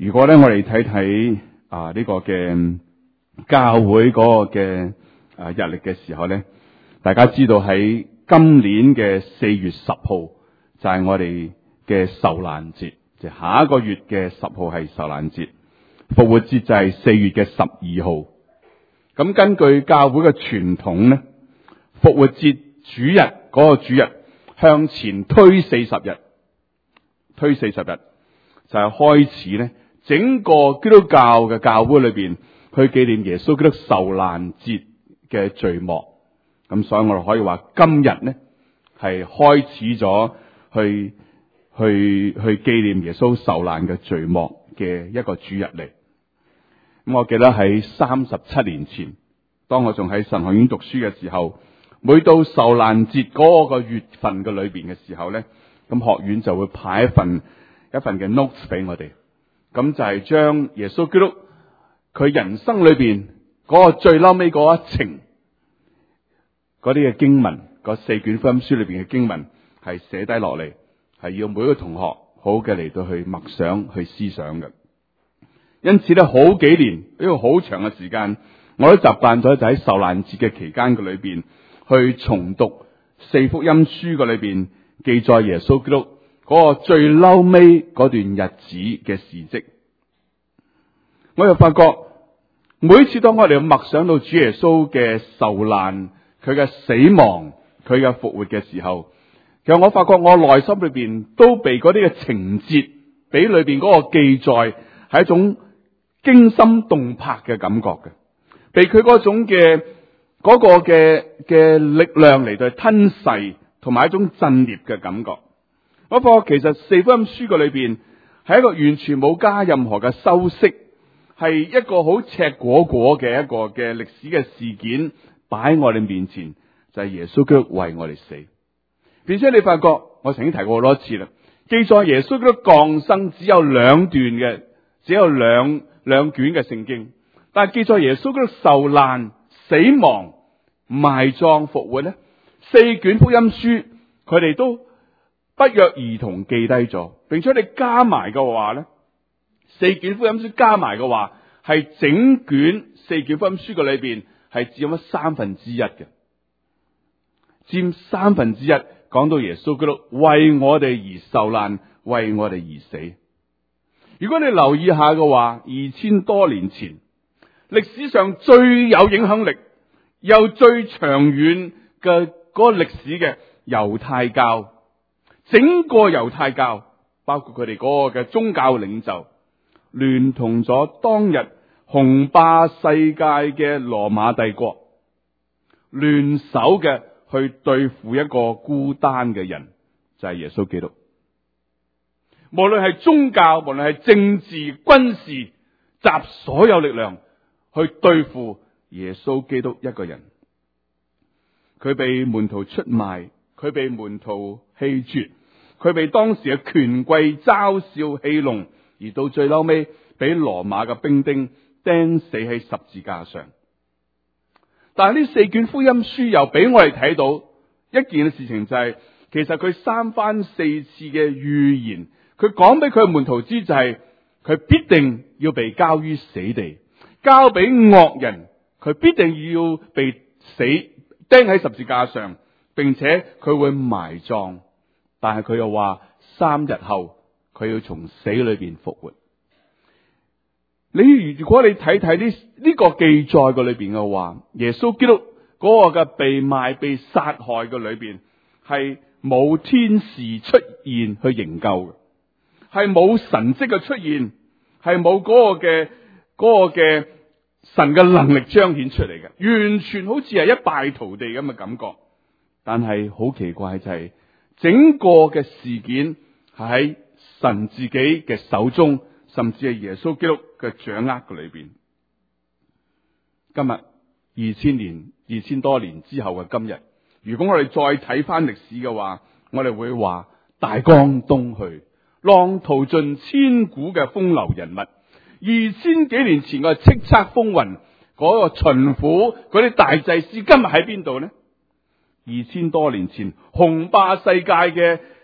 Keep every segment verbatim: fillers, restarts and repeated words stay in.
如果咧我哋睇睇啊呢個嘅教會嗰個嘅啊日曆嘅時候咧，大家知道喺今年嘅四月十號就係我哋嘅受難節，就下一個月嘅十號係受難節，復活節就係四月嘅十二號。咁根據教會嘅傳統咧，復活節主日嗰個主日向前推四十日，推四十日就係開始咧，整個基督教嘅教會裏邊去紀念耶穌基督受難節嘅序幕。咁所以我哋可以話今日咧係開始咗去去去紀念耶穌受難嘅序幕嘅一個主日嚟。咁我記得喺三十七年前，當我仲喺神學院讀書嘅時候，每到受難節嗰個月份嘅裏邊嘅時候咧，咁學院就會派一份一份嘅 notes 俾我哋，咁就係將耶穌基督佢人生裏邊嗰個最嬲尾嗰一程嗰啲嘅經文，嗰四卷福音書裏邊嘅經文係寫低落嚟，係要每一個同學好好嘅嚟到去默想去思想嘅。因此咧，好幾年呢個好長嘅時間，我都習慣咗就喺受難節嘅期間嘅裏邊去重讀四福音書嘅裏邊記載耶穌基督嗰個最嬲尾嗰段日子嘅事跡。我又發覺每一次當我哋默想到主耶穌嘅受難、佢嘅死亡、佢嘅復活嘅時候，其實我發覺我內心裏邊都被嗰啲嘅情節，俾裏邊嗰個記載係一種驚心動魄嘅感覺嘅，被佢嗰種嘅嗰個嘅嘅力量嚟到吞噬，同埋一種震裂嘅感覺。我發覺其實四福音書嘅裏邊係一個完全冇加任何嘅修飾，係一個好赤果果嘅一個嘅歷史嘅事件擺喺我哋面前，就係耶穌基督為我哋死。並且你發覺我曾經提過好多次啦，記載耶穌基督降生只有兩段嘅，只有兩兩卷嘅聖經，但係記載耶穌基督受難、死亡、埋葬、復活咧，四卷福音書佢哋都不約而同記低咗，並且你加埋嘅話咧，四卷福音書加埋嘅話係整卷四卷福音書嘅裏邊係佔咗三分之一嘅，佔三分之一講到耶穌基督為我哋而受難，為我哋而死。如果你留意下嘅話，二千多年前歷史上最有影響力又最長遠嘅嗰個歷史嘅猶太教，整個猶太教包括佢哋嗰個嘅宗教領袖，聯同咗當日雄霸世界嘅羅馬帝國，聯手嘅去對付一個孤單嘅人，就係耶穌基督。無論係宗教，無論係政治、軍事，集所有力量去對付耶穌基督一個人。佢被門徒出賣，佢被門徒棄絕，佢被當時嘅權貴嘲笑戲弄，而到最嬲尾俾羅馬嘅兵丁釘死喺十字架上。但係呢四卷福音書又俾我哋睇到一件事情，就係、是、其實佢三番四次嘅預言，佢講俾佢門徒知，就係佢必定要被交於死地，交俾惡人，佢必定要被死釘喺十字架上，並且佢會埋葬。但係佢又話三日後佢要從死裏邊復活。你如果你睇睇呢呢個記載嘅裏邊嘅話，耶穌基督嗰個嘅被賣被殺害嘅裏邊係冇天使出現去營救嘅，係冇神蹟嘅出現，係冇嗰個嘅嗰個嘅神嘅能力彰顯出嚟嘅，完全好似係一敗塗地咁嘅感覺。但係好奇怪就係整個嘅事件係喺神自己嘅手中，甚至係耶穌基督嘅掌握嘅裏邊。今日二千年、二千多年之後嘅今日，如果我哋再睇翻歷史嘅話，我哋會話大江東去，浪淘盡千古嘅風流人物。二千幾年前嘅叱咤風雲嗰個巡撫嗰啲大祭司，今日喺邊度呢？二千多年前雄霸世界嘅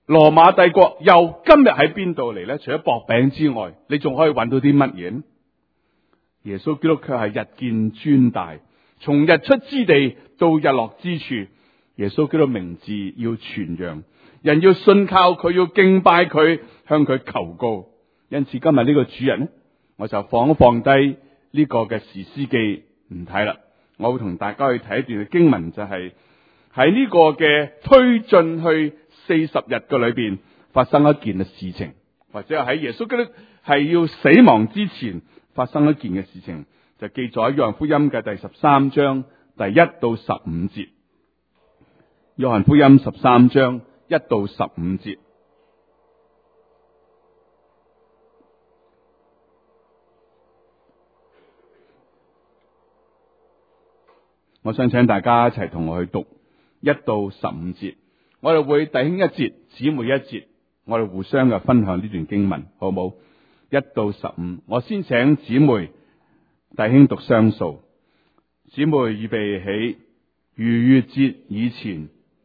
羅馬帝國又今日喺邊度嚟呢？除咗薄餅之外，你仲可以揾到啲乜嘢呢？耶穌基督卻係日見尊大，從日出之地到日落之處，耶穌基督名字要傳揚，人要信靠佢，要敬拜佢，向佢求告。因此今日呢個主日呢，我就放一放低呢個嘅士師記唔睇啦，我會同大家去睇一段嘅經文，就係喺呢個嘅推進去四十日嘅裏邊發生一件嘅事情，或者係喺耶穌基督係要死亡之前發生一件嘅事情，就記載喺約翰福音嘅第十三章第一到十五節。約翰福音十三章一到十五節，我想請大家一齊同我去讀一到十五節。我哋會弟兄一節，姊妹一節，我哋互相嘅分享呢段經文，好冇？一到十五，我先請姊妹弟兄讀雙數。姊妹預備起，逾越節以前，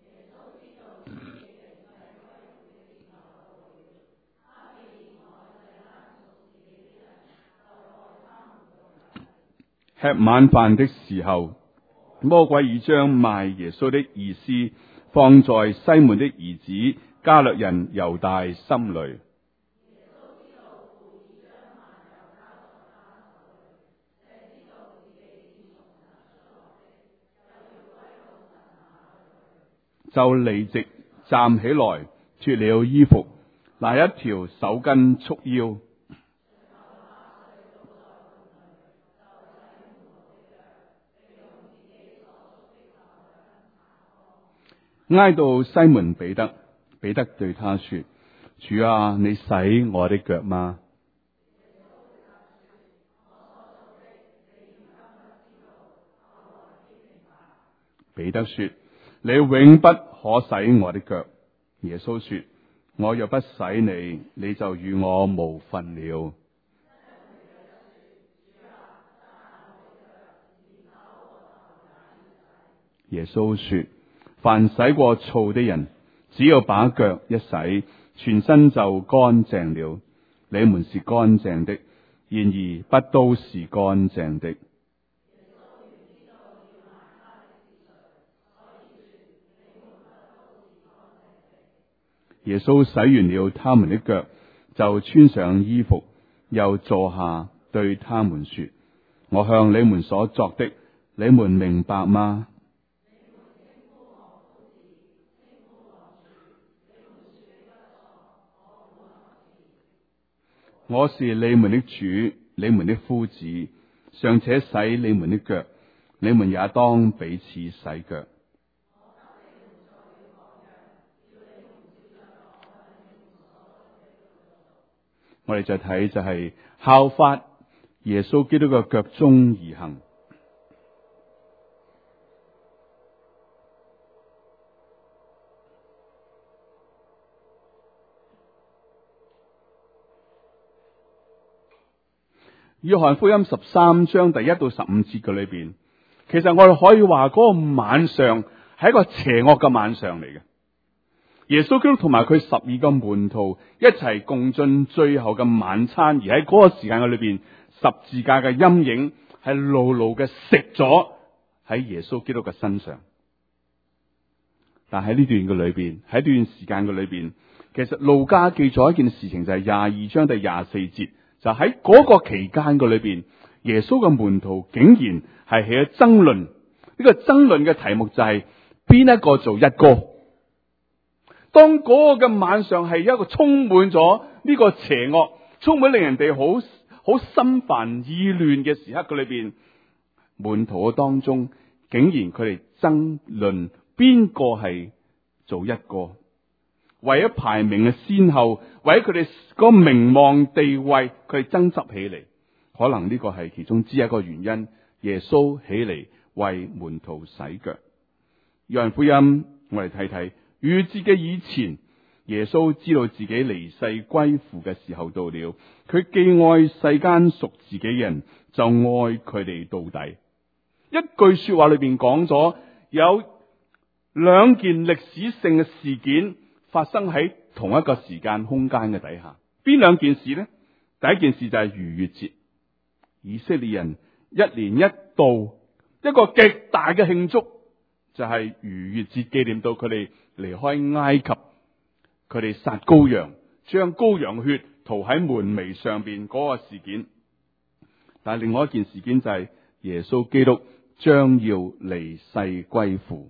吃晚飯的時候，魔鬼已將賣耶穌的意思放在西門的兒子加略人猶大心裏。就立即站起來，脫了衣服，拿一條手巾束腰，挨到西門彼得。彼得對他說：主啊，你洗我的腳嗎？彼得說：你永不可洗我的腳。耶穌說：我若不洗你，你就與我無分了。耶穌說：凡洗過澡的人，只要把腳一洗，全身就乾淨了。你們是乾淨的，然而不都是乾淨的。耶穌洗完了他們的腳，就穿上衣服，又坐下，對他們說：我向你們所作的，你們明白嗎？我是你們的主，你們的夫子，尚且洗你們的腳，你們也當彼此洗腳。我哋就睇就係效法耶穌基督嘅腳蹤而行。約翰福音十三章第一到十五節嘅裏邊，其實我哋可以話嗰個晚上係一個邪惡嘅晚上嚟嘅。耶穌基督同埋佢十二個門徒一齊共進最後嘅晚餐，而喺嗰個時間嘅裏邊，十字架嘅陰影係牢牢嘅食咗喺耶穌基督嘅身上。但喺呢段嘅裏邊，喺呢段時間嘅裏邊，其實路加記咗一件事情，就係廿二章第廿四節，就喺嗰個期間嘅裏邊，耶穌嘅門徒竟然係起咗爭論。呢個爭論嘅題目就係邊一個做一哥。當嗰個嘅晚上係一個充滿咗呢個邪惡，充滿令人哋好好心煩意亂嘅時刻嘅裏邊，門徒嘅當中竟然佢哋爭論邊個係做一哥，為咗排名嘅先後，為咗佢哋個名望地位，佢哋爭執起嚟。可能呢個係其中之一個原因。耶穌起嚟為門徒洗腳。約翰福音我哋睇睇。逾越節嘅以前，耶穌知道自己離世歸父嘅時候到了。佢既愛世間屬自己嘅人，就愛佢哋到底。一句說話裏邊講咗有兩件歷史性嘅事件發生喺同一個時間空間嘅底下。邊兩件事呢？第一件事就係逾越節，以色列人一年一度一個極大嘅慶祝，就係逾越節，紀念到佢哋離開埃及，佢哋殺羔羊，將羔羊血塗喺門楣上邊嗰個事件。但係另外一件事件就係耶穌基督將要離世歸父。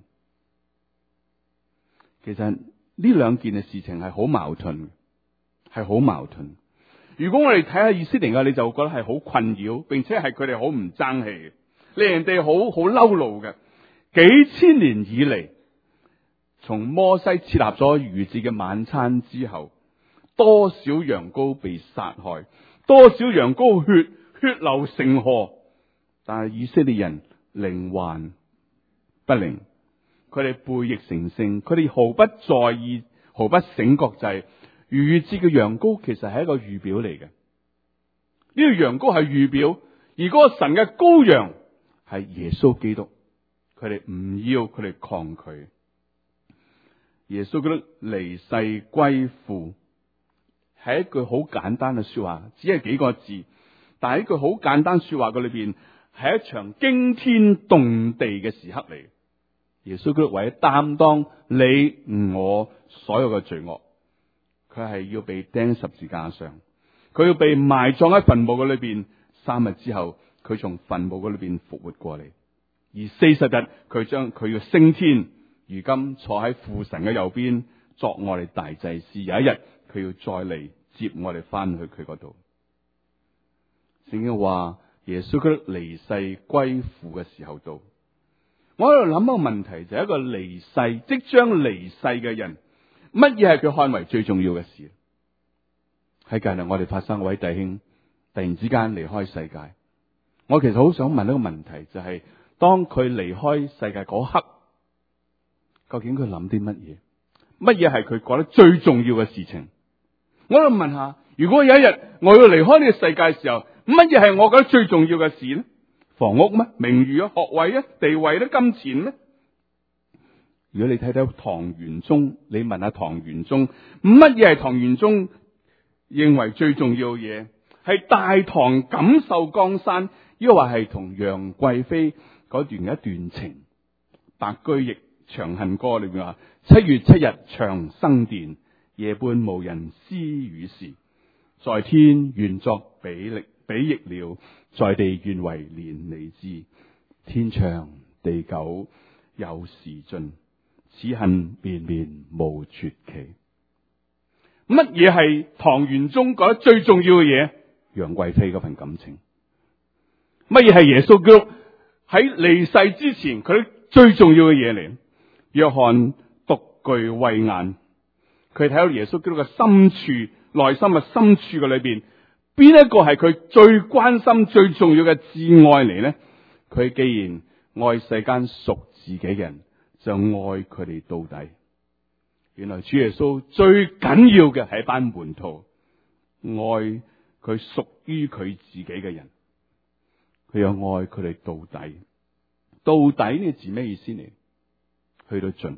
其實呢兩件嘅事情係好矛盾，係好矛盾。如果我哋睇下以色列嘅，你就覺得係好困擾，並且係佢哋好唔爭氣嘅，令人哋好好嬲怒嘅。幾千年以嚟，從摩西設立咗逾越節嘅晚餐之後，多少羊羔被殺害，多少羊羔血血流成河，但係以色列人靈還不靈，佢哋背逆成性，佢哋毫不在意，毫不醒覺，就係逾越節嘅羊羔其實係一個預表嚟嘅。呢個羊羔係預表，而嗰個神嘅羔羊係耶穌基督。佢哋唔要，佢哋抗拒。耶穌基督離世歸父係一句好簡單嘅說話，只係幾個字，但係一句好簡單說話嘅裏邊係一場驚天動地嘅時刻嚟。耶穌基督為咗擔當你我所有嘅罪惡，佢係要被釘十字架上，佢要被埋葬喺墳墓嘅裏邊，三日之後佢從墳墓嘅裏邊復活過嚟。而四十日佢將佢要升天，如今坐喺父神嘅右邊作我哋大祭司。有一日佢要再嚟接我哋翻去佢嗰度。聖經話耶穌基督離世歸父嘅時候到。我喺度諗一個問題，就係一個離世即將離世嘅人，乜嘢係佢看為最重要嘅事？喺近日我哋發生一位弟兄突然之間離開世界，我其實好想問一個問題，就係、是。當佢離開世界嗰刻，究竟佢諗啲乜嘢？乜嘢係佢覺得最重要嘅事情？我喺度問下，如果有一日我要離開呢個世界嘅時候，乜嘢係我覺得最重要嘅事呢？房屋咩？名譽啊？學位啊？地位咧？金錢咧？如果你睇睇唐玄宗，你問下唐玄宗，乜嘢係唐玄宗認為最重要嘅嘢？係大唐錦繡江山，抑或係同楊貴妃嗰段一段情？白居易《長恨歌》裏面話：七月七日長生殿，夜半無人私語時。在天願作比力比翼鳥，在地願為連理枝。天長地久有時盡，此恨綿綿無絕期。乜嘢係唐玄宗覺得最重要嘅嘢？楊貴妃嗰份感情。乜嘢係耶穌基督喺離世之前佢最重要嘅嘢嚟？約翰獨具慧眼，佢睇到耶穌基督嘅深處、內心嘅深處嘅裏邊，邊一個係佢最關心、最重要嘅摯愛嚟呢？佢既然愛世間屬自己嘅人，就愛佢哋到底。原來主耶穌最緊要嘅係一班門徒，愛佢屬於佢自己嘅人。佢又愛佢哋到底，到底呢個字咩意思嚟？去到盡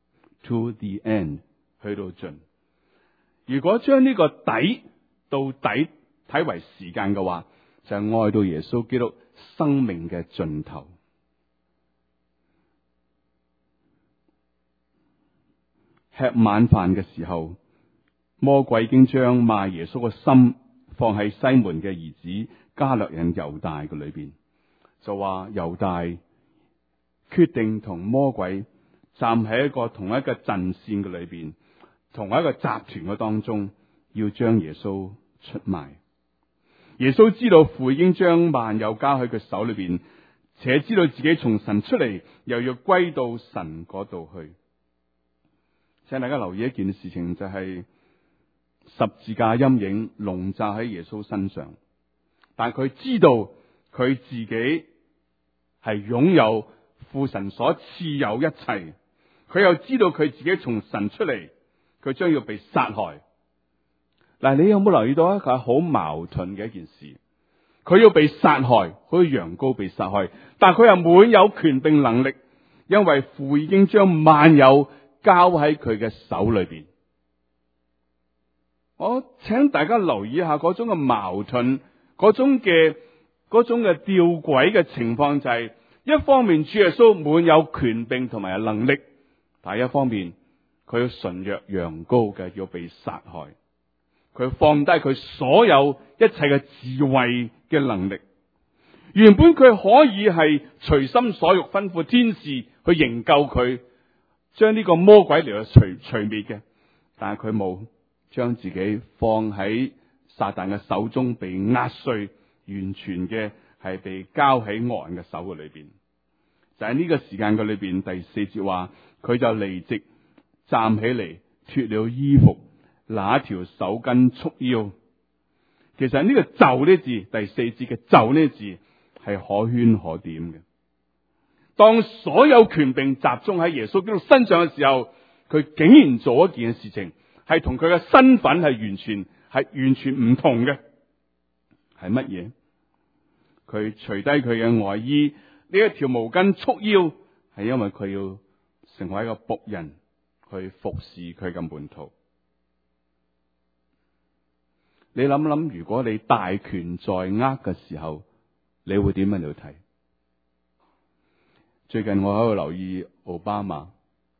，to the end， 去到盡。如果將呢個底到底睇為時間嘅話，就係愛到耶穌基督生命嘅盡頭。吃晚飯嘅時候，魔鬼已經將賣耶穌嘅心放喺西門嘅兒子加略人猶大嘅裏邊，就話猶大決定同魔鬼站喺一個同一個陣線嘅裏邊，同一個集團嘅當中，要將耶穌出賣。耶穌知道父已經將萬有交喺佢手裏邊，且知道自己從神出嚟，又要歸到神嗰度去。請大家留意一件事情，就係十字架陰影籠罩喺耶穌身上，但佢知道佢自己係擁有父神所賜有一切，佢又知道佢自己從神出嚟，佢將要被殺害。嗱，你有冇留意到一個好矛盾嘅一件事？佢要被殺害，好似羊羔被殺害，但佢又滿有權柄能力，因為父已經將萬有交喺佢嘅手裏邊。 我請大家留意一下嗰種嘅矛盾，嗰種嘅嗰種嘅吊詭嘅情況，就係一方面主耶穌滿有權柄同埋有能力，但係一方面佢要純若羊羔嘅要被殺害，佢放低佢所有一切嘅智慧嘅能力。原本佢可以係隨心所欲吩咐天使去營救佢，將呢個魔鬼嚟到除除滅嘅，但係佢冇，將自己放喺撒旦嘅手中被壓碎，完全嘅係被交喺惡人嘅手嘅裏邊。就喺呢個時間嘅裏邊，第四節話佢就離席站起嚟，脫了衣服，拿一條手巾束腰。其實呢個就呢字，第四節嘅就呢字係可圈可點嘅。當所有權柄集中喺耶穌基督身上嘅時候，佢竟然做一件事情，係同佢嘅身份係完全係完全唔同嘅。係乜嘢？佢除低佢嘅外衣，呢一條毛巾束腰，係因為佢要成為一個僕人，去服侍佢嘅門徒。你諗諗，如果你大權在握嘅時候，你會點樣嚟睇？最近我喺度留意奧巴馬，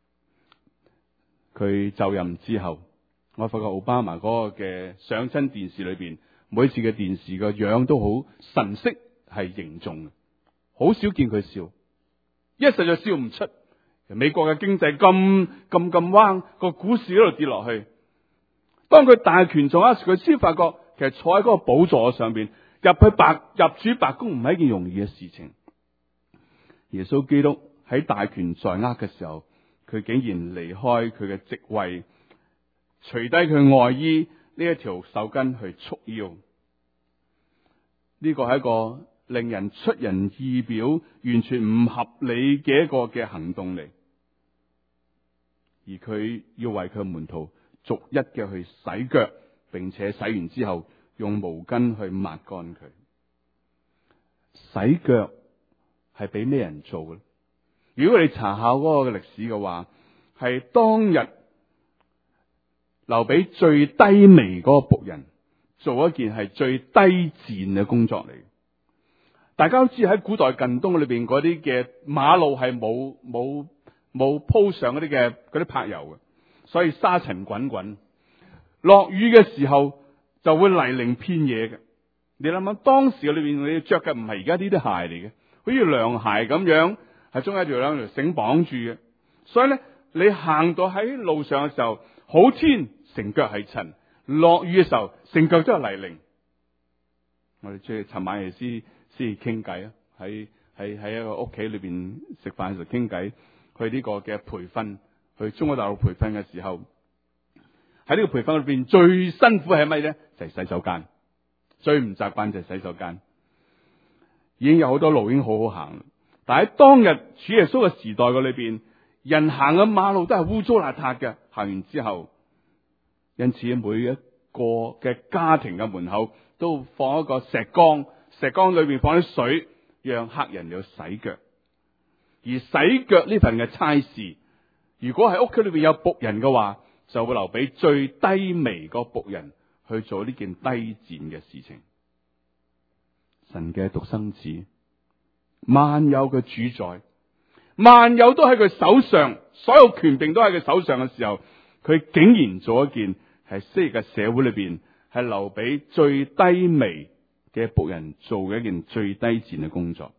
佢就任之後，我發覺奧巴馬嗰個嘅上親電視裏邊，每次嘅電視個樣都好神色係凝重嘅，好少見佢笑，一實在笑唔出。美國嘅經濟咁咁咁彎，個股市喺度跌落去。當佢大權在握時，佢先發覺其實坐喺嗰個寶座上邊，入去白入主白宮唔係一件容易嘅事情。耶穌基督喺大權在握嘅時候，佢竟然離開佢嘅職位，除低佢外衣呢一條手巾去束腰。呢個係一個令人出人意表、完全唔合理嘅一個嘅行動嚟，而佢要為佢門徒逐一嘅去洗腳，並且洗完之後用毛巾去抹乾佢。洗腳係俾咩人做嘅？如果你查下嗰個歷史嘅話，係當日留俾最低微嗰個僕人做一件係最低賤嘅工作嚟。大家都知喺古代近東裏邊嗰啲嘅馬路係冇冇冇鋪上嗰啲嘅嗰啲柏油嘅，所以沙塵滾滾。落雨嘅時候就會泥濘遍野嘅。你諗下，當時嘅裏邊你着嘅唔係而家呢啲鞋嚟嘅，好似涼鞋咁樣，係中間一條兩條繩綁住嘅。所以咧，你行到喺路上嘅時候，好天成腳係塵，落雨嘅時候成腳都係泥濘。我哋即係尋晚夜先先傾偈啊，喺喺喺一個屋企裏邊食飯嘅時候傾偈，去呢個嘅培訓，去中國大陸培訓嘅時候，喺呢個培訓裏邊最辛苦係乜咧？就係、是、洗手間。最唔習慣就係洗手間，已經有好多路已經好好行，但喺當日主耶穌嘅時代嘅裏邊，人行嘅馬路都係污糟邋遢嘅。行完之後，因此每一個嘅家庭嘅門口都放一個石缸，石缸裏邊放啲水，讓客人要洗腳。而洗腳呢份嘅差事，如果喺屋企裏邊有僕人嘅話，就會留俾最低微個僕人去做呢件低賤嘅事情。神嘅獨生子，萬有嘅主宰，萬有都喺佢手上，所有權柄都喺佢手上嘅時候，佢竟然做一件係昔日嘅社會裏邊係留俾最低微嘅僕人做嘅一件最低賤嘅工作。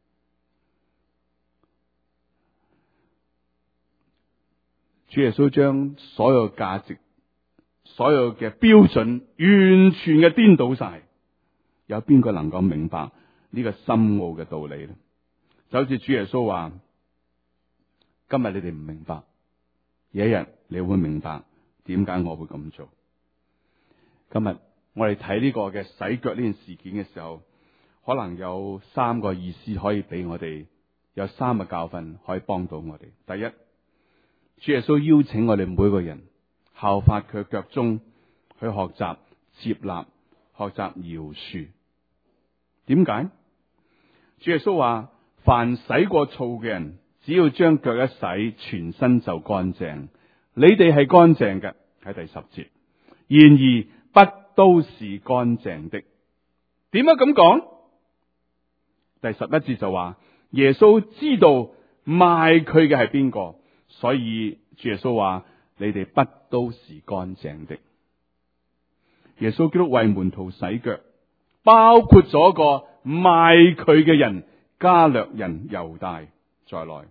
主耶穌將所有價值、所有嘅標準完全嘅顛倒晒，有邊個能夠明白呢個深奧嘅道理咧？就好似主耶穌話：今日你哋唔明白，有一日你會明白點解我會咁做。今日我哋睇呢個嘅洗腳呢件事件嘅時候，可能有三個意思可以俾我哋，有三個教訓可以幫到我哋。第一，主耶穌邀請我哋每個人效法佢腳蹤，去學習接納、學習饒恕。點解？主耶穌話：凡洗過澡嘅人，只要將腳一洗，全身就乾淨。你哋係乾淨嘅，喺第十節。 然而不都是乾淨的。點解咁講？第十一節就話耶穌知道賣佢嘅係邊個，所以主耶穌話你哋不都是乾淨的。耶穌基督為門徒洗腳，包括咗個賣佢嘅人加略人猶大在內。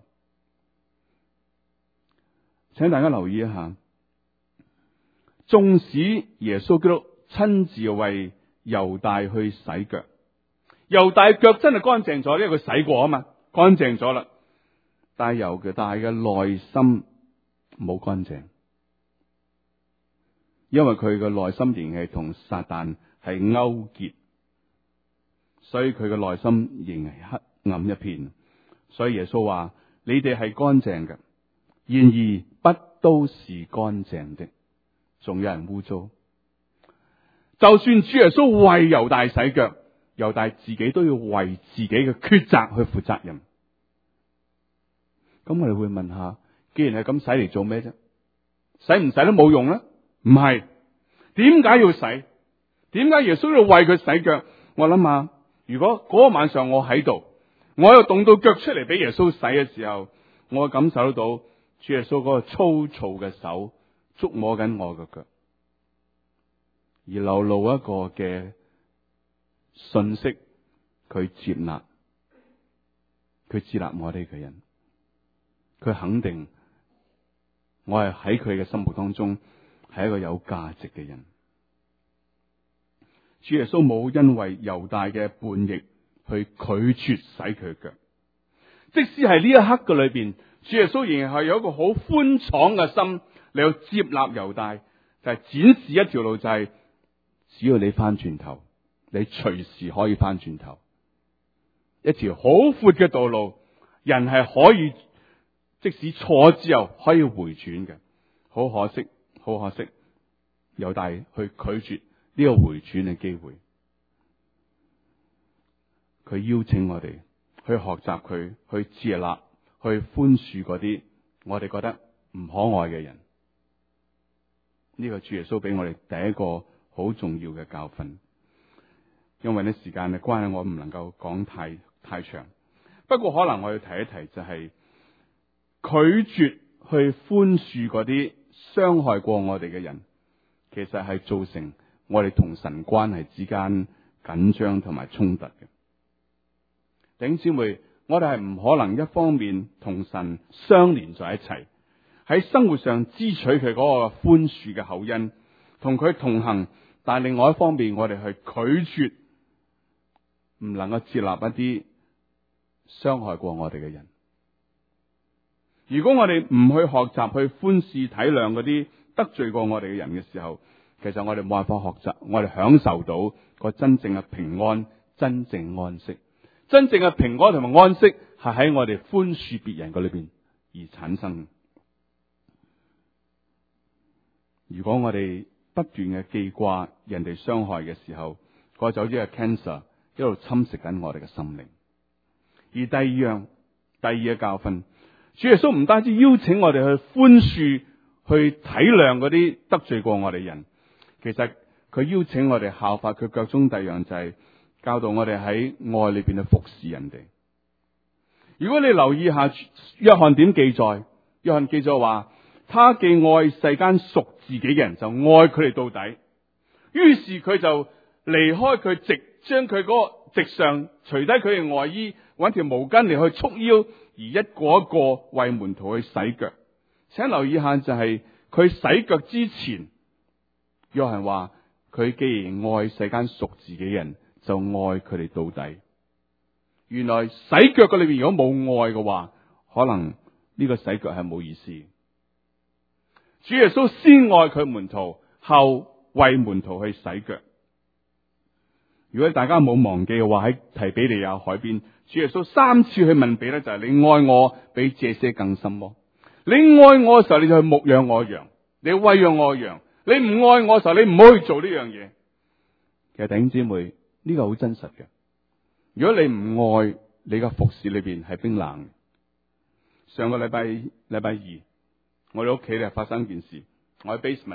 請大家留意一下，縱使耶穌基督親自為猶大去洗腳，猶大腳真係乾淨咗，因為佢洗過啊嘛，乾淨咗啦。但係猶大嘅內心冇乾淨，因為佢嘅內心仍係同撒旦係勾結，所以佢嘅內心仍係黑暗一片。所以耶穌話：你哋係乾淨嘅，然而不都是乾淨的，仲有人污糟。就算主耶穌為猶大洗腳，猶大自己都要為自己嘅抉擇去負責任。咁我哋會問下，既然係咁，洗嚟做咩啫？洗唔洗都冇用咧？唔係，點解要洗？點解耶穌要為佢洗腳？我諗下，如果嗰個晚上我喺度，我又動到腳出嚟俾耶穌洗嘅時候，我感受得到主耶穌嗰個粗糙嘅手觸摸緊我嘅腳，而流露一個嘅信息，佢接納，佢接納我哋嘅人，佢肯定我係喺佢嘅心目當中係一個有價值嘅人。主耶穌冇因為猶大嘅叛逆去拒絕洗佢腳，即使係呢一刻嘅裏邊，主耶穌仍然係有一個好寬敞嘅心嚟去接納猶大，就係展示一條路，就係只要你翻轉頭，你隨時可以翻轉頭，一條好闊嘅道路，人係可以即使錯之後可以回轉嘅。好可惜，好可惜，猶大去拒絕呢個回轉嘅機會。佢邀請我哋去學習佢，去接納，去寬恕嗰啲我哋覺得唔可愛嘅人。呢個主耶穌俾我哋第一個好重要嘅教訓。因為呢時間嘅關係，我唔能夠講太太長。不過可能我要提一提，就係拒絕去寬恕嗰啲傷害過我哋嘅人，其實係造成我哋同神關係之間緊張同埋衝突嘅。弟兄姊妹，我哋係唔可能一方面同神相連在一齊，喺生活上支取佢嗰個寬恕嘅厚恩，同佢同行，但另外一方面我哋去拒絕，唔能夠接納一啲傷害過我哋嘅人。如果我哋唔去學習去寬恕體諒嗰啲得罪過我哋嘅人嘅時候，其實我哋冇辦法學習，我哋享受到個真正嘅平安、真正安息。真正嘅平安同埋安息係喺我哋寬恕別人嘅裏邊而產生。如果我哋不斷嘅記掛人哋傷害嘅時候，嗰就好似個 cancer 一路侵蝕緊我哋嘅心靈。而第二樣，第二嘅教訓，主耶穌唔單止邀請我哋去寬恕、去體諒嗰啲得罪過我哋人，其實佢邀請我哋效法佢腳中第二樣，就係教導我哋喺愛裏邊去服侍人哋。如果你留意下約翰點記載，約翰記載話，他既愛世間屬自己嘅人，就愛佢哋到底。於是佢就離開佢直，將佢嗰個直上除低佢嘅外衣，揾條毛巾嚟去束腰，而一個一個為門徒去洗腳。請留意下，就係佢洗腳之前，約翰話佢既然愛世間屬自己嘅人，就愛佢哋到底。原來洗腳嘅裏邊如果冇愛嘅話，可能呢個洗腳係冇意思。主耶穌先愛佢門徒，後為門徒去洗腳。如果大家冇忘記嘅話，喺提比利亞海邊，主耶穌三次去問彼得，就係、是、你愛我比這些更深麼？你愛我嘅時候，你就去牧養我羊；你餵養我羊。你唔愛我嘅時候，你唔好去做呢樣嘢。其實弟兄姊妹，呢、這個好真實嘅。如果你唔愛，你嘅服侍裏邊係冰冷。上個禮拜禮拜二，我哋屋企咧發生件事，我喺 basement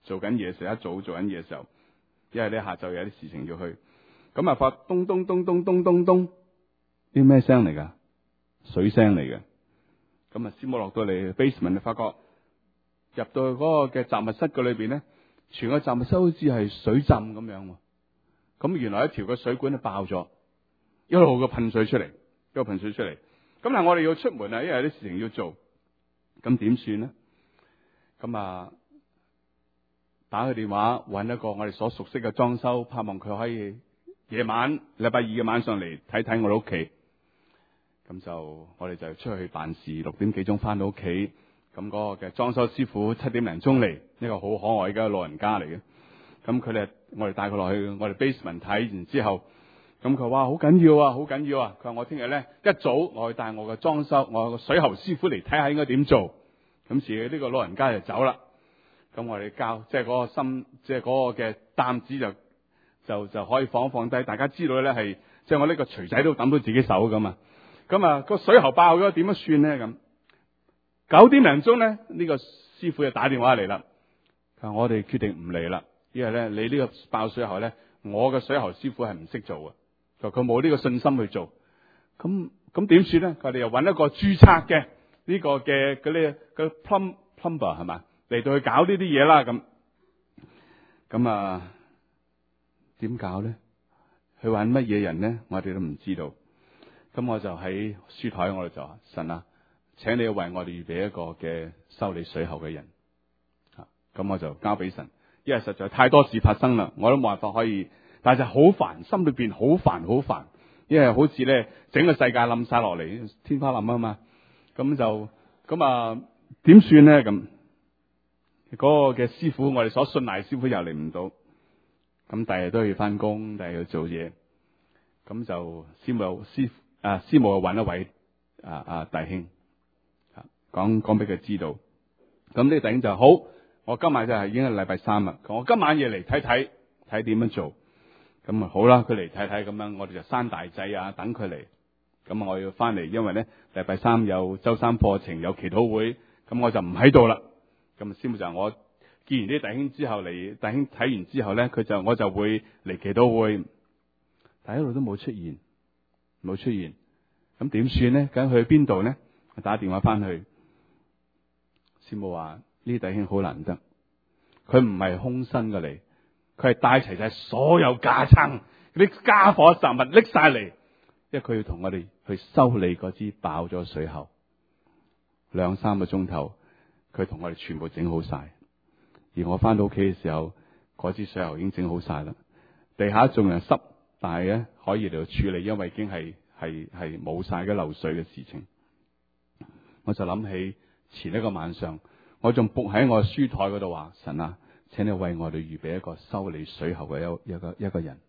做緊嘢時，一早做緊嘢嘅時候，因為咧下晝有啲事情要去，咁啊發咚咚咚咚咚咚咚，啲咩聲嚟噶？水聲嚟嘅。咁啊，師母落到嚟 basement 就發覺入到去嗰個嘅雜物室嘅裏邊咧，全個雜物室好似係水浸咁樣。咁原來一條個水管就爆咗，一路個噴水出嚟，一路噴水出嚟。咁但係我哋要出門啊，因為有啲事情要做，咁點算咧？咁啊，打個電話搵一個我哋所熟悉嘅裝修，盼望佢可以夜晚禮拜二嘅晚上嚟睇睇我哋屋企。咁就我哋就出去辦事，六點幾鐘翻到屋企。咁嗰個嘅裝修師傅七點零鐘嚟，一個好可愛嘅老人家嚟嘅。咁佢哋我哋帶佢落去我哋 basement 睇完之後，咁佢話好緊要啊，好緊要啊！佢話我聽日咧一早我去帶我嘅裝修，我個水喉師傅嚟睇下應該點做。咁時呢個老人家就走啦。咁我哋交即係嗰個心，即係嗰個嘅擔子就就就可以放一放低。大家知道咧係即係我呢個錘仔都揼到自己手噶嘛。咁啊個水喉爆咗點樣算咧？咁九點零鐘咧呢個師傅就打電話嚟啦。佢話我哋決定唔嚟啦，因為咧你呢個爆水喉咧，我嘅水喉師傅係唔識做嘅，就佢冇呢個信心去做。咁咁點算咧？佢哋又揾一個註冊嘅呢個嘅嗰啲個 plum plumber 係嘛嚟到去搞呢啲嘢啦。咁咁啊點搞咧？去揾乜嘢人咧？我哋都唔知道。咁我就喺書台，我哋就話神啊，請你為我哋預備一個嘅修理水喉嘅人。啊，咁我就交俾神，因為實在太多事發生啦，我都冇辦法可以，但係就好煩，心裏邊好煩好煩，因為好似咧整個世界冧晒落嚟，天花冧啊嘛。咁就咁啊，點算咧？咁嗰個嘅師傅，我哋所信賴師傅又嚟唔到，咁第日都要翻工，第日要做嘢，咁就師母師傅。啊！師母去揾一位啊啊弟兄，啊講講俾佢知道。咁呢個弟兄就好，我今晚就係已經係禮拜三啦。我今晚嘢嚟睇睇，睇點樣做。咁啊好啦，佢嚟睇睇咁樣，我哋就閂大掣啊，等佢嚟。咁我要翻嚟，因為咧禮拜三有周三課程，有祈禱會，咁我就唔喺度啦。咁師母就話我見完啲弟兄之後嚟，弟兄睇完之後咧，佢就我就會嚟祈禱會，但係一路都冇出現。冇出現，咁點算咧？咁去邊度咧？打電話翻去，師母話呢弟兄好難得，佢唔係空身嘅嚟，佢係帶齊晒所有架撐啲家伙雜物拎晒嚟，因為佢要同我哋去修理嗰支爆咗水喉，兩三個鐘頭，佢同我哋全部整好晒。而我翻到屋企嘅時候，嗰支水喉已經整好晒啦，地下仲係濕。但係咧可以嚟處理，因為已經係係係冇晒嘅漏水嘅事情。我就諗起前一個晚上，我仲伏喺我書台嗰度話：神啊，請你為我哋預備一個修理水喉嘅一一個一個人。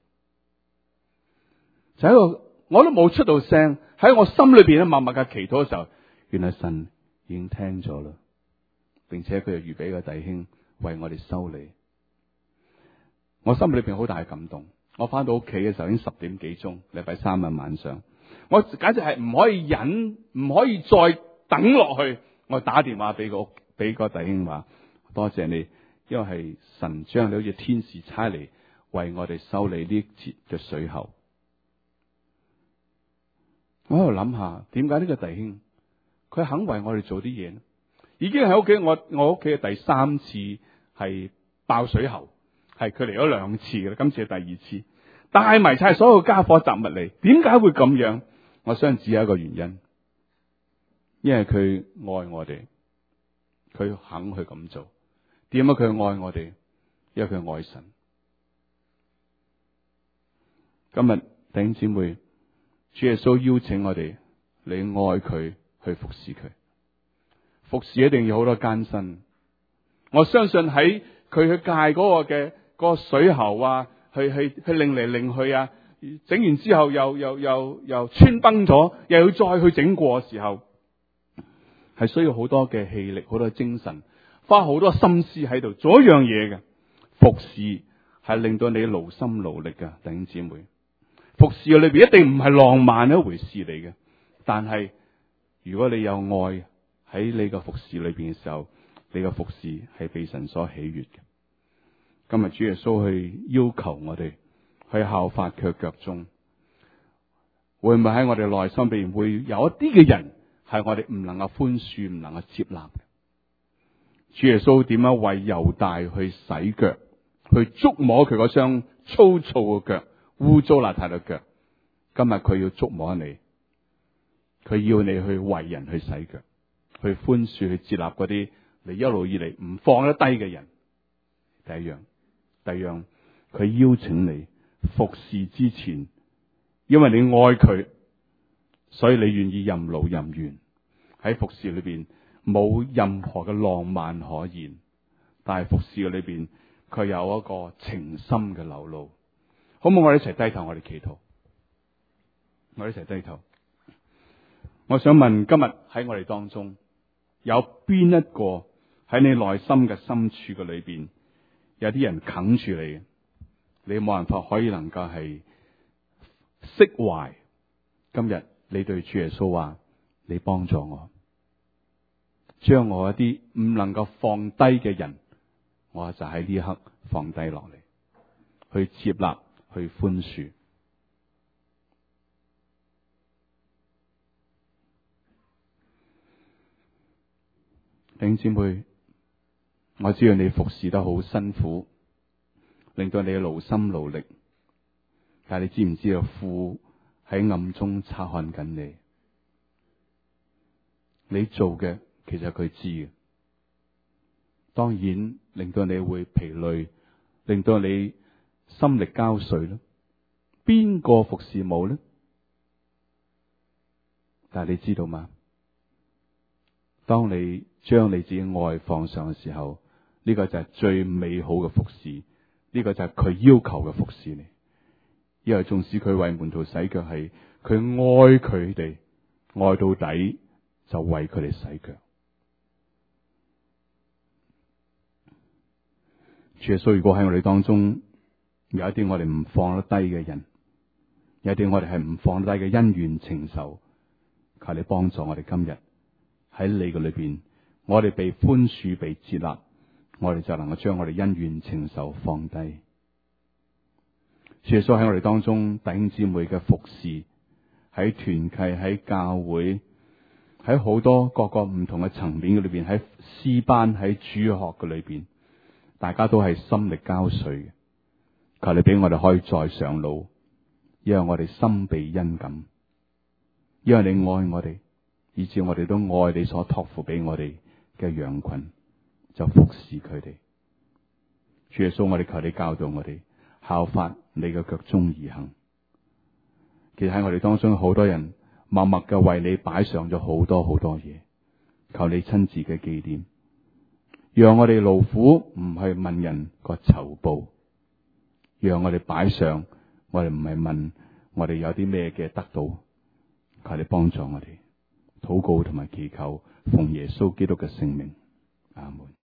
就喺個我都冇出到聲，喺我心裏邊咧默默嘅祈禱嘅時候，原來神已經聽咗啦，並且佢又預備一個弟兄為我哋修理。我心裏邊好大感動。我翻到屋企嘅時候已經十點幾鐘，禮拜三日晚上，我簡直係唔可以忍，唔可以再等落去。我打電話俾個屋，俾個弟兄話：多謝你，因為係神將你好似天使差嚟為我哋修理呢節嘅水喉。我喺度諗下，點解呢個弟兄佢肯為我哋做啲嘢呢？已經喺屋企，我我屋企嘅第三次係爆水喉。係佢嚟咗兩次嘅啦，今次係第二次，帶埋晒所有家伙雜物嚟。點解會咁樣？我相信只有一個原因，因為佢愛我哋，佢肯去咁做。點解佢愛我哋？因為佢愛神。今日弟兄姊妹，主耶穌邀請我哋，你愛佢去服侍佢，服侍一定要好多艱辛。我相信喺佢去戒嗰個嘅。個水喉啊，去去去擰嚟擰去啊，整完之後又又又又穿崩咗，又要再去整過嘅時候，係需要好多嘅氣力，好多精神，花好多心思喺度做一樣嘢嘅。服侍係令到你勞心勞力嘅，弟兄姊妹。服侍嘅裏邊一定唔係浪漫一回事嚟嘅，但係如果你有愛喺你個服侍裏邊嘅時候，你個服侍係被神所喜悅嘅。 今日主耶穌去要求我哋去效法佢腳蹤，會唔會喺我哋內心裏邊會有一啲嘅人係我哋唔能夠寬恕、唔能夠接納嘅？主耶穌點樣為猶大去洗腳，去觸摸佢嗰雙粗糙嘅腳、污糟邋遢嘅腳？今日佢要觸摸你，佢要你去為人去洗腳，去寬恕、去接納嗰啲你一路以嚟唔放得低嘅人。第一樣，第二樣，佢邀請你服侍之前，因為你愛佢，所以你願意任勞任怨。喺服侍裏邊冇任何嘅浪漫可言，但係服侍嘅裏邊佢有一個情深嘅流露。好唔好？我哋一齊低頭，我哋祈禱。我哋一齊低頭。我想問，今日喺我哋當中有邊一個喺你內心嘅深處嘅裏邊，有啲人啃住你，你冇辦法可以能夠係釋懷？今日你對主耶穌話：你幫助我，將我一啲唔能夠放低嘅人，我就喺呢一刻放低落嚟，去接納，去寬恕。弟兄姊妹，我知道你服侍得好辛苦，令到你勞心勞力，但係你知唔知道父喺暗中察看緊你？你做嘅其實佢知嘅，當然令到你會疲累，令到你心力交瘁咯。邊個服侍冇呢？但係你知道嗎？當你將你自己愛放上嘅時候，呢個就係最美好嘅服侍，呢個就係佢要求嘅服侍你。因為縱使佢為門徒洗腳，係佢愛佢哋，愛到底就為佢哋洗腳。主耶穌，如果喺我哋當中有一啲我哋唔放得低嘅人，有一啲我哋係唔放得低嘅恩怨情仇，求你幫助我哋今日喺你嘅裏邊，我哋被寬恕、被接納，我哋就能夠將我哋恩怨情仇放低。主耶穌喺我哋當中弟兄姊妹嘅服侍，喺團契、喺教會、喺好多各個唔同嘅層面嘅裏邊，喺詩班、喺主學嘅裏邊，大家都係心力交瘁嘅。求你俾我哋可以再上路，因為我哋心被恩感，因為你愛我哋，以致我哋都愛你所託付俾我哋嘅羊群，就服侍佢哋。主耶穌，我哋求你教導我哋效法你嘅腳蹤而行。其實喺我哋當中好多人默默嘅為你擺上咗好多好多嘢，求你親自嘅紀念，讓我哋勞苦唔係問人個酬報，讓我哋擺上，我哋唔係問我哋有啲咩嘅得到，求你幫助我哋禱告同埋祈求，奉耶穌基督嘅聖名，阿門。